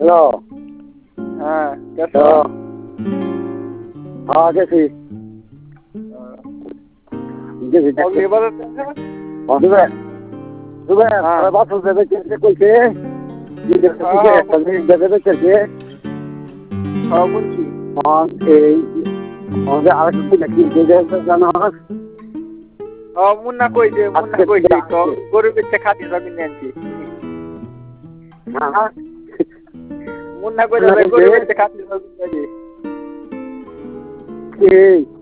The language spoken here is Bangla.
হ্যালো। হ্যাঁ গেছো? হ্যাঁ গেছি গেছি অগ্নি বাজার দুবেন দুবেন বাসল দেবে কে কইছে দেবে কে হ্যাঁ বলছি এই আমাদের আরেকটু নাকি জানো মুন্না কইছে তো গরু বেচে খাতি জমি নিয়েছি মুন্না কইছে গরু বেচে খাতি জমি নিয়েছি